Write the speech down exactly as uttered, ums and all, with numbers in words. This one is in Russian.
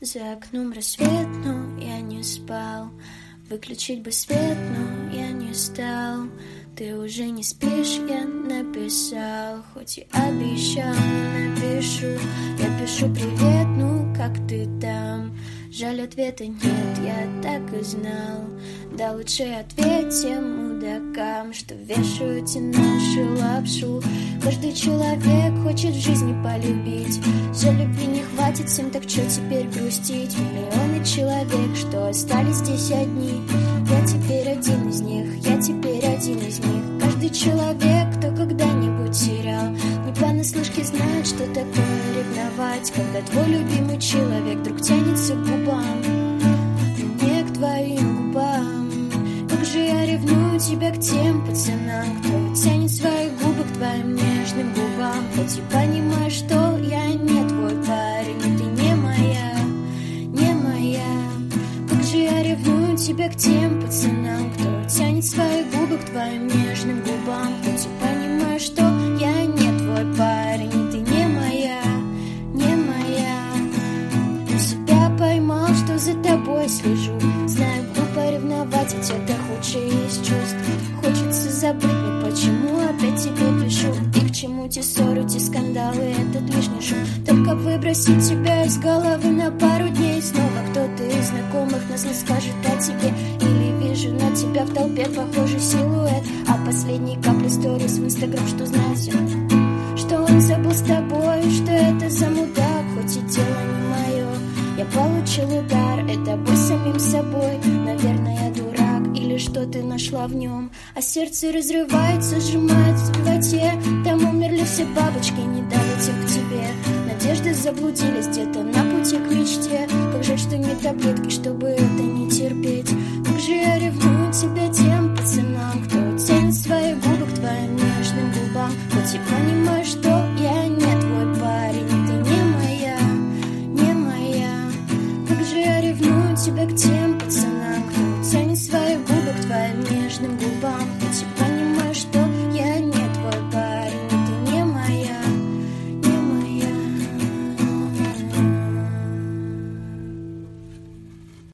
За окном рассвет, но я не спал. Выключить бы свет, но я не стал. Ты уже не спишь, я написал. Хоть и обещал, не напишу. Я пишу привет, ну как ты там? Жаль, ответа нет, я так и знал. Да лучше ответь тем мудакам, что вешают и нашу лапшу. Каждый человек хочет в жизни полюбить. Жаль, любви не хватит всем, так что теперь грустить? Миллионы человек, что остались здесь одни. Я теперь один из них, я теперь один из них. Каждый человек, кто когда-нибудь терял, не понаслышке знает, что такое ревновать. Когда твой любимый человек вдруг тянется к губам, не к твоим губам. Как же я ревную тебя к тем пацанам, кто тянет свои губы к твоим нежным губам. Хоть и понимаю, что я не твой парень, и ты не моя, не моя. Как же я ревную тебя к тем пацанам, кто тянет свои губы к твоим нежным губам. Хоть и понимаю, что я не твой парень, и ты не моя, не моя. Но себя поймал, что за тобой слежу. Знаю, глупо ревновать, ведь это худшее из чувств. Хочется забыть, но почему опять тебе пишу? И к чему те ссоры, те скандалы, этот лишний шум? Только выбросить тебя из головы на пару дней. Снова кто-то из знакомых нас не скажет о тебе. Или вижу на тебя в толпе похожий силуэт. А последней капли сторис в инстаграм, что знает все, что он забыл с тобой, что это за мудак. Хоть и дело не мое, я получил удар, это бой самим собой. Наверное, я дурак, или что ты нашла в нем? А сердце разрывается, сжимается в животе. Там умерли все бабочки, не долетев к тебе. Надежды заблудились где-то на пути к мечте. Как жаль, что нет таблетки, чтобы это не терпеть. Как же я ревную тебя тем пацанам, кто тянет свои губы к твоим нежным губам. Хоть и понимаю, что я не твой парень, и ты не моя, не моя. Как же я ревную тебя к тем